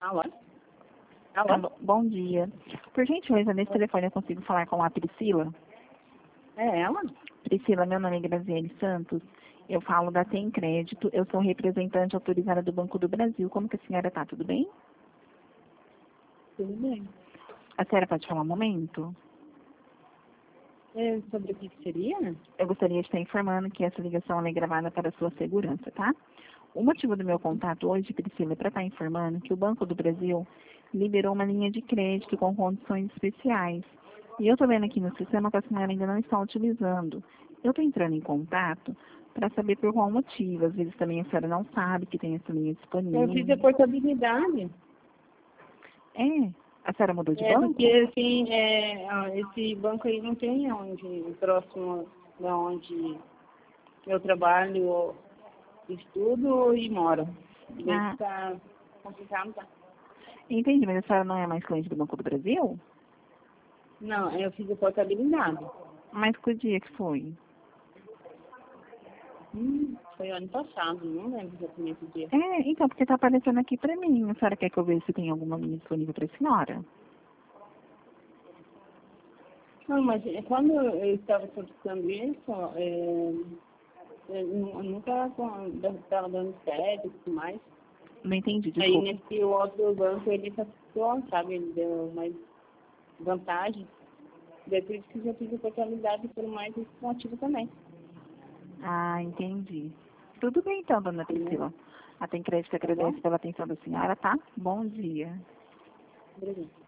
Alô? Alô? Alô, bom dia. Por gentileza, nesse telefone eu consigo falar com a Priscila? É ela? Priscila, meu nome é Graziele Santos. Eu falo da Tem Crédito. Eu sou representante autorizada do Banco do Brasil. Como que a senhora está? Tudo bem? Tudo bem. A senhora pode falar um momento? É, sobre o que seria? Eu gostaria de estar informando que essa ligação é gravada para a sua segurança, tá? O motivo do meu contato hoje, Priscila, é para estar informando que o Banco do Brasil liberou uma linha de crédito com condições especiais. E eu estou vendo aqui no sistema que a senhora ainda não está utilizando. Eu estou entrando em contato para saber por qual motivo. Às vezes também a senhora não sabe que tem essa linha Eu fiz disponível. a portabilidade. É? A senhora mudou de É, banco? porque assim, esse banco aí não tem onde, próximo da onde eu trabalho, estudo e moro. Daí Ah, tá complicado, tá? entendi, mas a senhora não é mais cliente do Banco do Brasil? Não, eu fiz a portabilidade. Mas que dia que foi? Foi ano passado, não lembro exatamente o dia. É, então, porque tá aparecendo aqui pra mim. A senhora quer que eu veja se tem alguma linha disponível pra senhora? Não, mas quando eu estava solicitando isso, eu nunca estava dando certo e tudo mais. Não entendi, Aí desculpa. nesse outro banco ele facilitou, sabe? Ele deu mais vantagem. Depois que já tive oportunidade por mais esse motivo também. Ah, entendi. Tudo bem então, dona Né? Priscila. A Tem Crédito Tá bom? agradece pela atenção da senhora, tá? Bom dia. Obrigada.